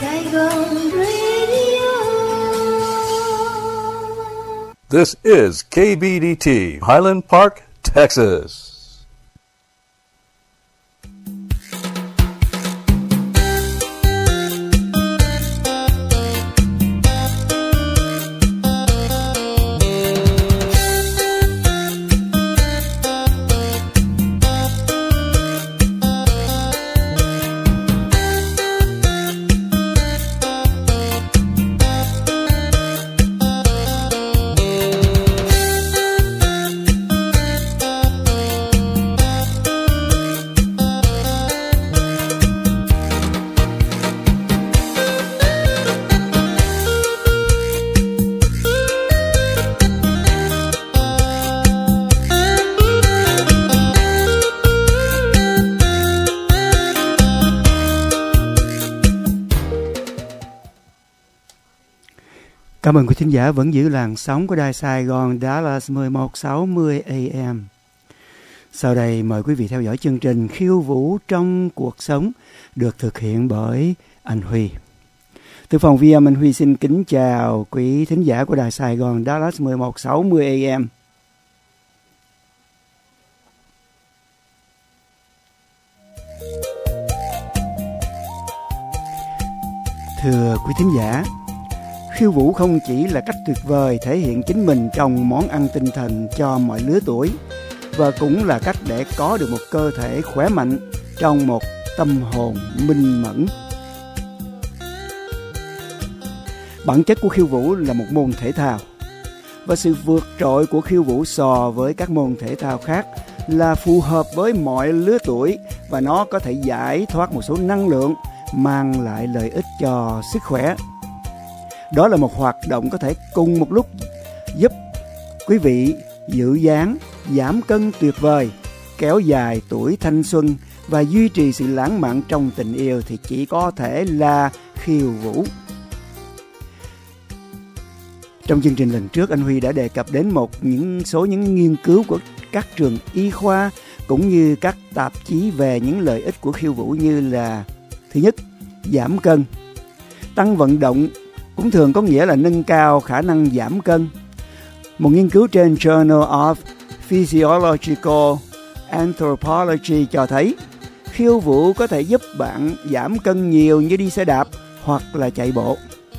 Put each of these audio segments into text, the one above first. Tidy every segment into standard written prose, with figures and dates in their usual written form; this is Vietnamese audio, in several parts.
Saigon Radio. This is KBDT, Highland Park, Texas. Cảm ơn quý thính giả vẫn giữ làn sóng của Đài Sài Gòn Dallas 1160 AM. Sau đây mời quý vị theo dõi chương trình Khiêu Vũ trong cuộc sống được thực hiện bởi anh Huy. Từ phòng ghi âm, anh Huy xin kính chào quý thính giả của Đài Sài Gòn Dallas 1160 AM. Thưa quý thính giả, khiêu vũ không chỉ là cách tuyệt vời thể hiện chính mình trong món ăn tinh thần cho mọi lứa tuổi, và cũng là cách để có được một cơ thể khỏe mạnh trong một tâm hồn minh mẫn. Bản chất của khiêu vũ là một môn thể thao, và sự vượt trội của khiêu vũ so với các môn thể thao khác là phù hợp với mọi lứa tuổi, và nó có thể giải thoát một số năng lượng, mang lại lợi ích cho sức khỏe. Đó là một hoạt động có thể cùng một lúc giúp quý vị giữ dáng, giảm cân tuyệt vời, kéo dài tuổi thanh xuân và duy trì sự lãng mạn trong tình yêu thì chỉ có thể là khiêu vũ. Trong chương trình lần trước, anh Huy đã đề cập đến những nghiên cứu của các trường y khoa cũng như các tạp chí về những lợi ích của khiêu vũ, như là thứ nhất, giảm cân. Tăng vận động cũng thường có nghĩa là nâng cao khả năng giảm cân. Một nghiên cứu trên Journal of Physiological Anthropology cho thấy khiêu vũ có thể giúp bạn giảm cân nhiều như đi xe đạp hoặc là chạy bộ.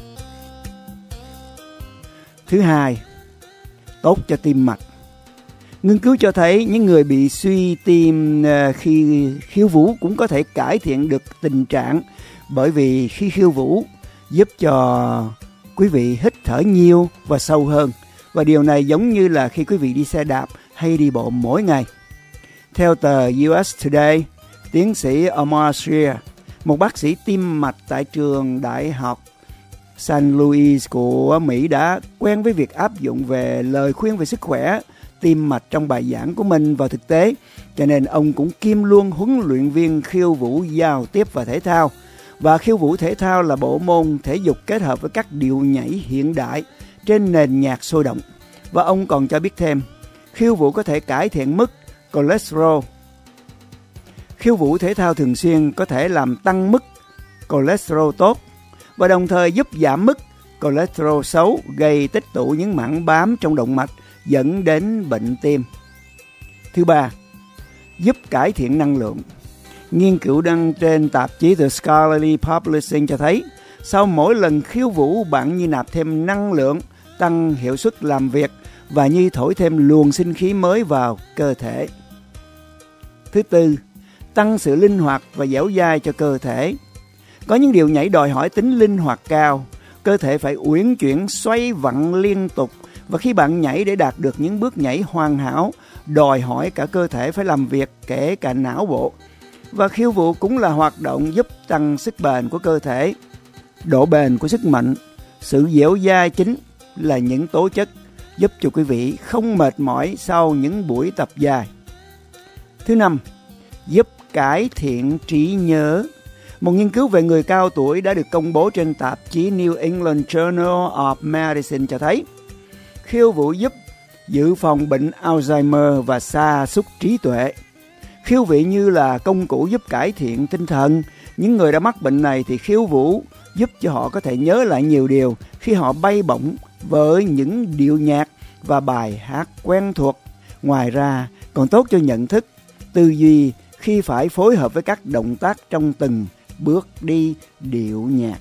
Thứ hai, tốt cho tim mạch. Nghiên cứu cho thấy những người bị suy tim khi khiêu vũ cũng có thể cải thiện được tình trạng, bởi vì khi khiêu vũ giúp cho quý vị hít thở nhiều và sâu hơn, và điều này giống như là khi quý vị đi xe đạp hay đi bộ mỗi ngày. Theo tờ US Today, tiến sĩ Omar Shrier, một bác sĩ tim mạch tại trường đại học St. Louis của Mỹ, đã quen với việc áp dụng về lời khuyên về sức khỏe tim mạch trong bài giảng của mình vào thực tế, cho nên ông cũng kiêm luôn huấn luyện viên khiêu vũ giao tiếp và thể thao. Và khiêu vũ thể thao là bộ môn thể dục kết hợp với các điệu nhảy hiện đại trên nền nhạc sôi động. Và ông còn cho biết thêm, khiêu vũ có thể cải thiện mức cholesterol. Khiêu vũ thể thao thường xuyên có thể làm tăng mức cholesterol tốt, và đồng thời giúp giảm mức cholesterol xấu, gây tích tụ những mảng bám trong động mạch dẫn đến bệnh tim. Thứ ba, giúp cải thiện năng lượng. Nghiên cứu đăng trên tạp chí The Scholarly Publishing cho thấy sau mỗi lần khiêu vũ, bạn như nạp thêm năng lượng, tăng hiệu suất làm việc và như thổi thêm luồng sinh khí mới vào cơ thể. Thứ tư, tăng sự linh hoạt và dẻo dai cho cơ thể. Có những điệu nhảy đòi hỏi tính linh hoạt cao, cơ thể phải uyển chuyển xoay vặn liên tục, và khi bạn nhảy để đạt được những bước nhảy hoàn hảo, đòi hỏi cả cơ thể phải làm việc, kể cả não bộ. Và khiêu vũ cũng là hoạt động giúp tăng sức bền của cơ thể, độ bền của sức mạnh. Sự dẻo dai chính là những tố chất giúp cho quý vị không mệt mỏi sau những buổi tập dài. Thứ năm, giúp cải thiện trí nhớ. Một nghiên cứu về người cao tuổi đã được công bố trên tạp chí New England Journal of Medicine cho thấy khiêu vũ giúp dự phòng bệnh Alzheimer và sa sút trí tuệ. Khiêu vũ như là công cụ giúp cải thiện tinh thần, Những người đã mắc bệnh này thì khiêu vũ giúp cho họ có thể nhớ lại nhiều điều khi họ bay bổng với những điệu nhạc và bài hát quen thuộc. Ngoài ra, còn tốt cho nhận thức, tư duy khi phải phối hợp với các động tác trong từng bước đi điệu nhạc.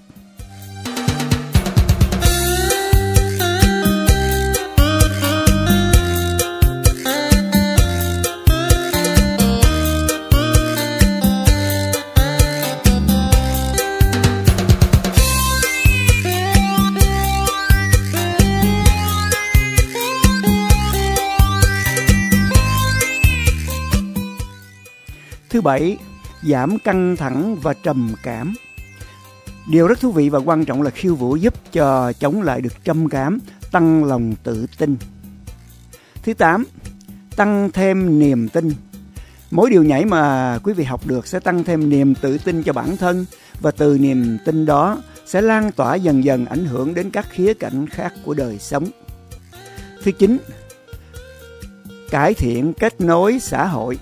Thứ bảy, giảm căng thẳng và trầm cảm. Điều rất thú vị và quan trọng là khiêu vũ giúp cho chống lại được trầm cảm, tăng lòng tự tin. Thứ 8, tăng thêm niềm tin. Mỗi điều nhảy mà quý vị học được sẽ tăng thêm niềm tự tin cho bản thân, và từ niềm tin đó sẽ lan tỏa dần dần, ảnh hưởng đến các khía cạnh khác của đời sống. Thứ 9, cải thiện kết nối xã hội.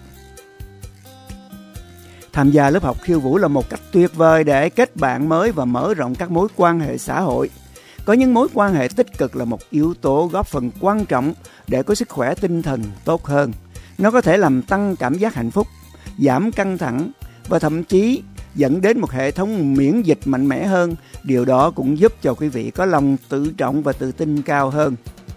Tham gia lớp học khiêu vũ là một cách tuyệt vời để kết bạn mới và mở rộng các mối quan hệ xã hội. Có những mối quan hệ tích cực là một yếu tố góp phần quan trọng để có sức khỏe tinh thần tốt hơn. Nó có thể làm tăng cảm giác hạnh phúc, giảm căng thẳng và thậm chí dẫn đến một hệ thống miễn dịch mạnh mẽ hơn. Điều đó cũng giúp cho quý vị có lòng tự trọng và tự tin cao hơn.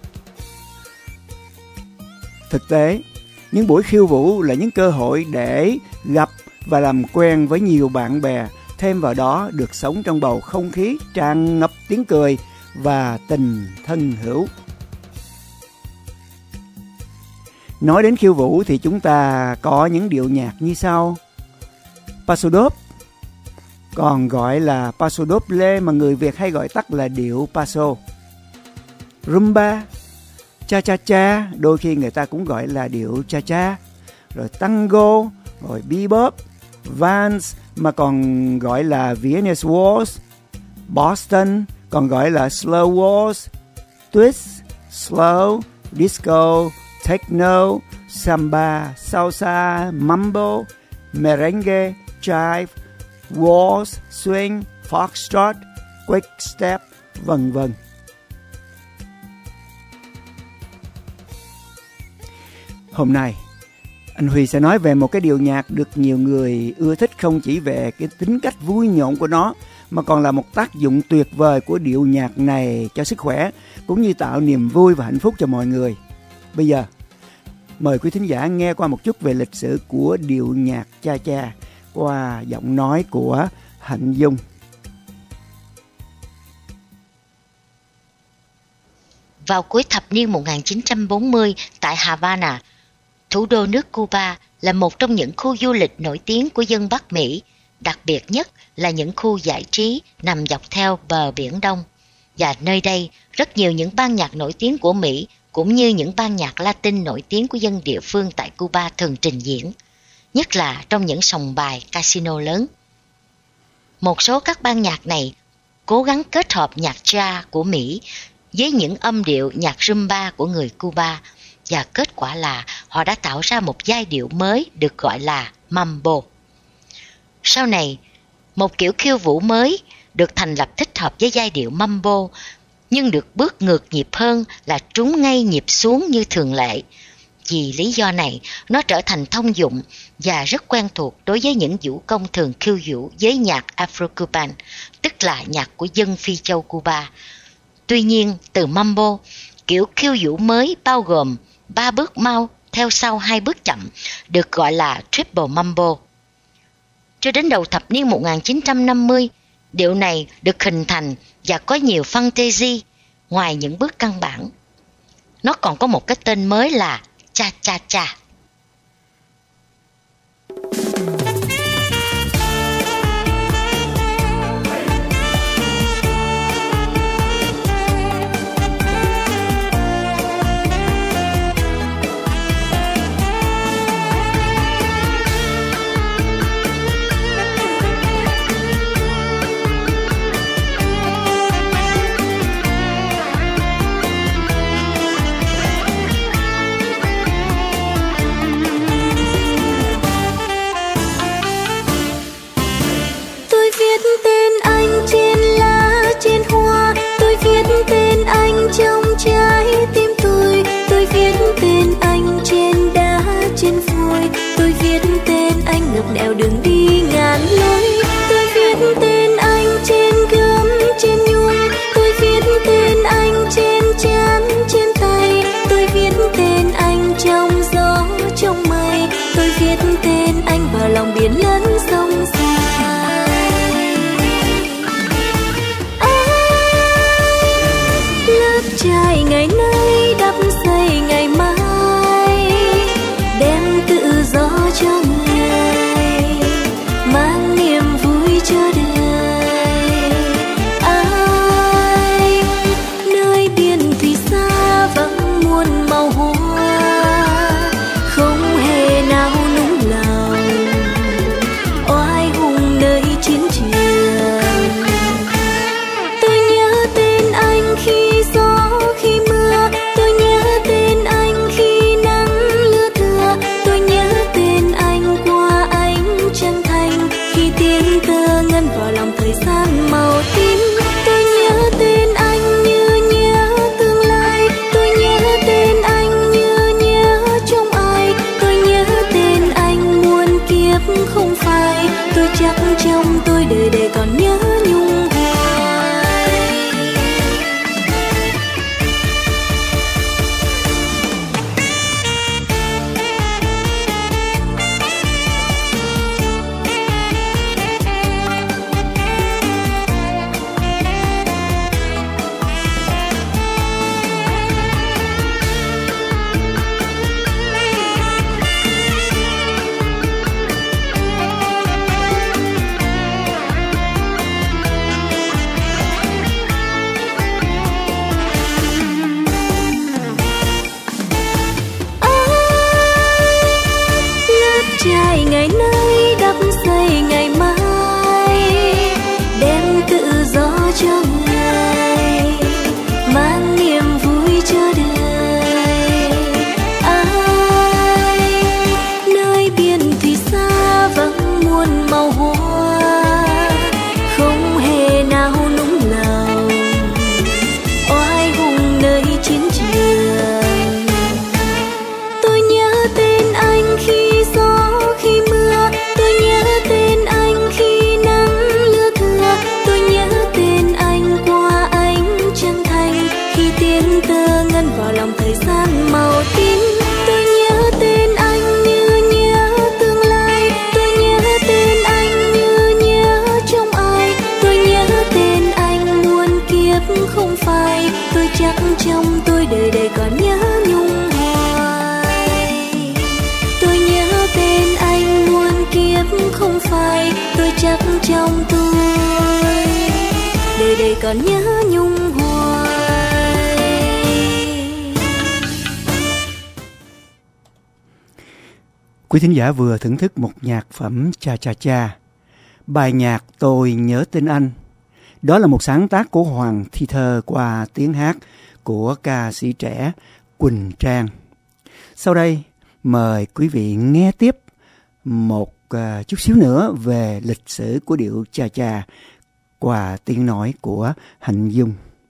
Thực tế, những buổi khiêu vũ là những cơ hội để gặp và làm quen với nhiều bạn bè, thêm vào đó được sống trong bầu không khí tràn ngập tiếng cười và tình thân hữu. Nói đến khiêu vũ thì chúng ta có những điệu nhạc như sau: Paso Doble, còn gọi là Paso Doble mà người Việt hay gọi tắt là điệu Paso. Rumba, Cha Cha Cha, đôi khi người ta cũng gọi là điệu Cha Cha. Rồi tango, rồi bebop, Vals mà còn gọi là Viennese Waltz, Boston còn gọi là Slow Waltz, Twist, Slow, Disco, Techno, Samba, Salsa, Mambo, Merengue, Jive, Waltz, Swing, Foxtrot, Quick Step, vân vân. Hôm nay anh Huy sẽ nói về một cái điệu nhạc được nhiều người ưa thích, không chỉ về cái tính cách vui nhộn của nó mà còn là một tác dụng tuyệt vời của điệu nhạc này cho sức khỏe cũng như tạo niềm vui và hạnh phúc cho mọi người. Bây giờ mời quý thính giả nghe qua một chút về lịch sử của điệu nhạc Cha Cha qua giọng nói của Hạnh Dung. Vào cuối thập niên 1940 tại Havana, thủ đô nước Cuba, là một trong những khu du lịch nổi tiếng của dân Bắc Mỹ, đặc biệt nhất là những khu giải trí nằm dọc theo bờ Biển Đông. Và nơi đây, rất nhiều những ban nhạc nổi tiếng của Mỹ cũng như những ban nhạc Latin nổi tiếng của dân địa phương tại Cuba thường trình diễn, nhất là trong những sòng bài casino lớn. Một số các ban nhạc này cố gắng kết hợp nhạc jazz của Mỹ với những âm điệu nhạc rumba của người Cuba, và kết quả là họ đã tạo ra một giai điệu mới được gọi là mambo. Sau này, một kiểu khiêu vũ mới được thành lập thích hợp với giai điệu mambo, nhưng được bước ngược nhịp hơn là trúng ngay nhịp xuống như thường lệ. Vì lý do này, nó trở thành thông dụng và rất quen thuộc đối với những vũ công thường khiêu vũ với nhạc Afro-Cuban, tức là nhạc của dân Phi châu Cuba. Tuy nhiên, từ mambo, kiểu khiêu vũ mới bao gồm 3 bước mau theo sau 2 bước chậm, được gọi là triple mambo. Cho đến đầu thập niên 1950, điệu này được hình thành và có nhiều fantasy ngoài những bước căn bản. Nó còn có một cái tên mới là cha cha cha. dòng thời gian màu tím. Tôi nhớ tên anh như nhớ tương lai, tôi nhớ tên anh như nhớ trong ai, tôi nhớ tên anh muôn kiếp không phai, tôi chắc trong tôi đời đời còn nhớ nhung hoài. Tôi nhớ tên anh muôn kiếp không phai, tôi chắc trong tôi đời đời còn nhớ nhung hoài. Quý thính giả vừa thưởng thức một nhạc phẩm Cha Cha Cha, bài nhạc Tôi Nhớ Tên Anh. Đó là một sáng tác của Hoàng Thi Thơ qua tiếng hát của ca sĩ trẻ Quỳnh Trang. Sau đây mời quý vị nghe tiếp một chút xíu nữa về lịch sử của điệu Cha Cha qua tiếng nói của Hạnh Dung.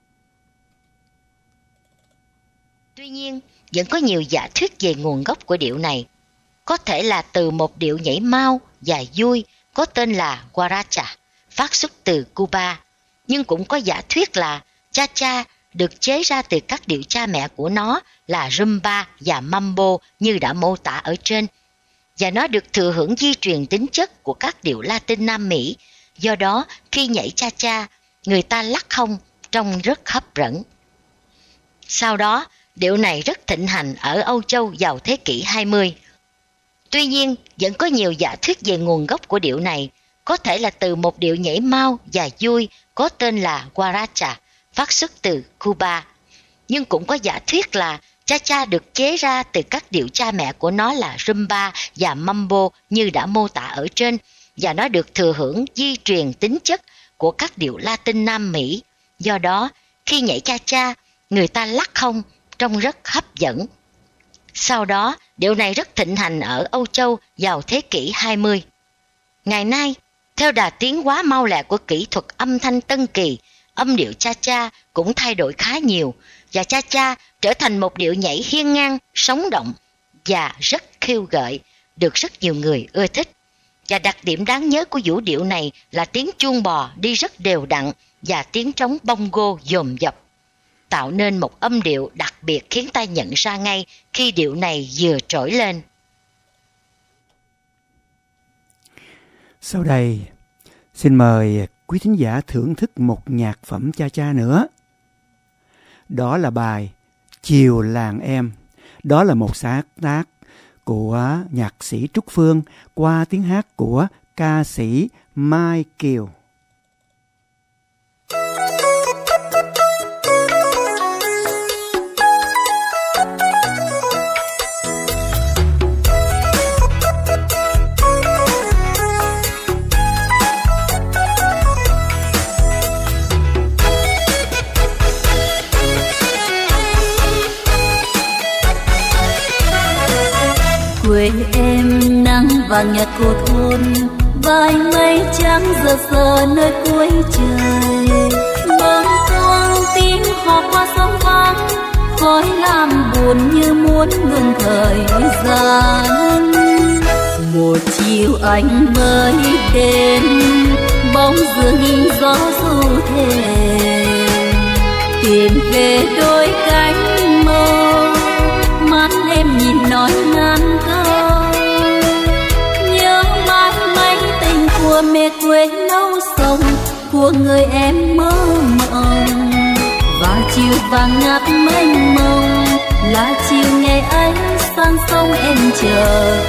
Tuy nhiên, vẫn có nhiều giả thuyết về nguồn gốc của điệu này. Có thể là từ một điệu nhảy mau và vui có tên là Guaracha, phát xuất từ Cuba. Nhưng cũng có giả thuyết là Cha Cha được chế ra từ các điệu cha mẹ của nó là Rumba và Mambo như đã mô tả ở trên. Và nó được thừa hưởng di truyền tính chất của các điệu Latin Nam Mỹ. Do đó, khi nhảy Cha Cha, người ta lắc hông trông rất hấp dẫn. Sau đó, điệu này rất thịnh hành ở Âu Châu vào thế kỷ 20. Tuy nhiên, vẫn có nhiều giả thuyết về nguồn gốc của điệu này, có thể là từ một điệu nhảy mau và vui có tên là Guaracha, phát xuất từ Cuba. Nhưng cũng có giả thuyết là Cha Cha được chế ra từ các điệu cha mẹ của nó là Rumba và Mambo như đã mô tả ở trên, và nó được thừa hưởng di truyền tính chất của các điệu Latin Nam Mỹ. Do đó, khi nhảy Cha Cha, người ta lắc hông trông rất hấp dẫn. Sau đó, điệu này rất thịnh hành ở Âu Châu vào thế kỷ 20. Ngày nay, theo đà tiến hóa mau lẹ của kỹ thuật âm thanh Tân Kỳ, âm điệu Cha Cha cũng thay đổi khá nhiều, và Cha Cha trở thành một điệu nhảy hiên ngang, sống động và rất khiêu gợi, được rất nhiều người ưa thích. Và đặc điểm đáng nhớ của vũ điệu này là tiếng chuông bò đi rất đều đặn và tiếng trống bongo dồn dập, tạo nên một âm điệu đặc biệt khiến ta nhận ra ngay khi điệu này vừa trỗi lên. Sau đây, xin mời quý thính giả thưởng thức một nhạc phẩm Cha Cha nữa. Đó là bài Chiều Làng Em. Đó là một sáng tác của nhạc sĩ Trúc Phương qua tiếng hát của ca sĩ Mai Kiều. Quê em nắng vàng nhạt cô thôn, vài mây trắng giờ sờ nơi cuối trời. Bâng khuâng tiếng hò qua sông vắng, khói làm buồn như muốn ngừng thời gian. Một chiều anh mới đến, bóng dường gió du thề, tìm về đôi cánh mơ. Mắt em nhìn nói ngàn câu, nhớ mãi mấy tình của mẹ quê nấu sông, của người em mơ mộng. Và chiều vàng ngát mênh mông là chiều ngày ấy sang sông em chờ.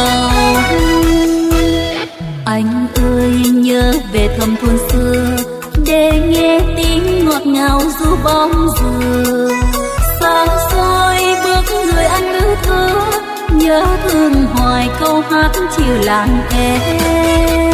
Anh ơi nhớ về thầm thôn xưa, để nghe tiếng ngọt ngào du bóng dừa. Xa xôi bước người anh ư thơ, nhớ thương hoài câu hát chiều làng em.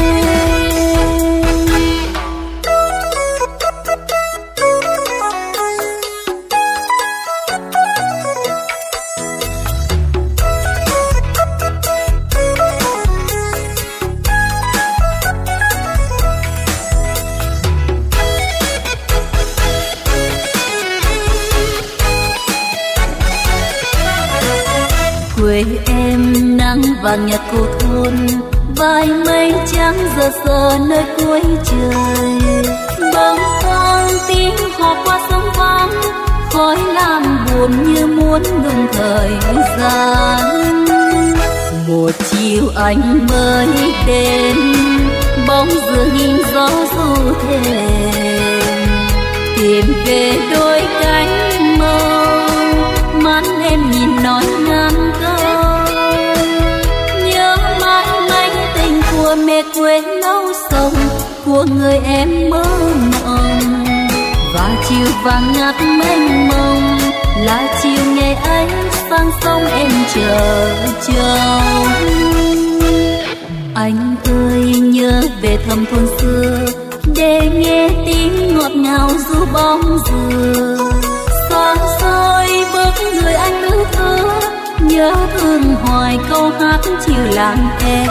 Quê em nắng vàng nhạt cô thôn, vài mây trắng giờ sờ nơi cuối trời. Bâng khuâng tiếng hò qua sông vắng, khói làm buồn như cuốn ngừng thời gian. Một chiều anh mới đến, bóng dường hình gió du thềm, tìm về đôi cánh mơ, mắt em nhìn nói ngàn câu. Nhớ mãi mãi tình của mẹ quê lâu sông, của người em mơ mộng. Và chiều vàng ngát mênh mông là chiều ngày ấy sang sông em chờ trông. Anh ơi nhớ về thăm thôn xưa, để nghe tiếng ngọt ngào ru bóng dừa. Xa xôi bước người anh ước thơ, nhớ thương hoài câu hát chiều làng em.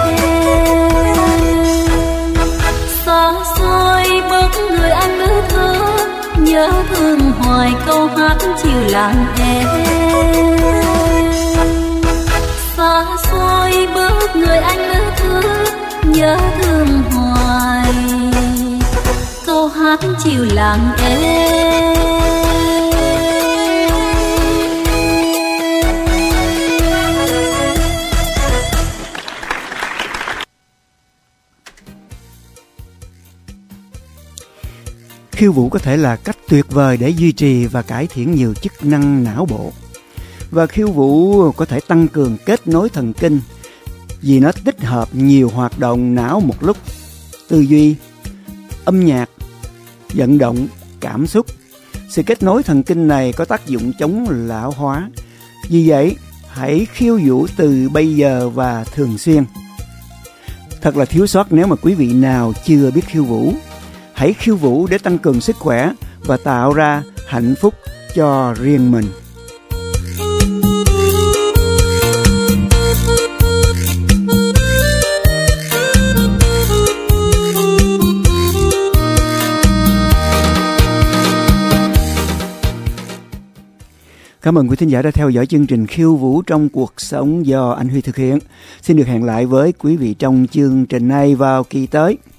Xa xôi bước người anh ước thơ, nhớ thương hoài câu hát chiều làng em. Xa xôi bước người anh ước thơ, nhớ thương hoài câu hát chiều làng em. Khiêu vũ có thể là cách tuyệt vời để duy trì và cải thiện nhiều chức năng não bộ. Và khiêu vũ có thể tăng cường kết nối thần kinh vì nó tích hợp nhiều hoạt động não một lúc: tư duy, âm nhạc, vận động, cảm xúc. Sự kết nối thần kinh này có tác dụng chống lão hóa. Vì vậy, hãy khiêu vũ từ bây giờ và thường xuyên. Thật là thiếu sót nếu mà quý vị nào chưa biết khiêu vũ. Hãy khiêu vũ để tăng cường sức khỏe và tạo ra hạnh phúc cho riêng mình. Cảm ơn quý thính giả đã theo dõi chương trình Khiêu Vũ trong cuộc sống do anh Huy thực hiện. Xin được hẹn lại với quý vị trong chương trình này vào kỳ tới.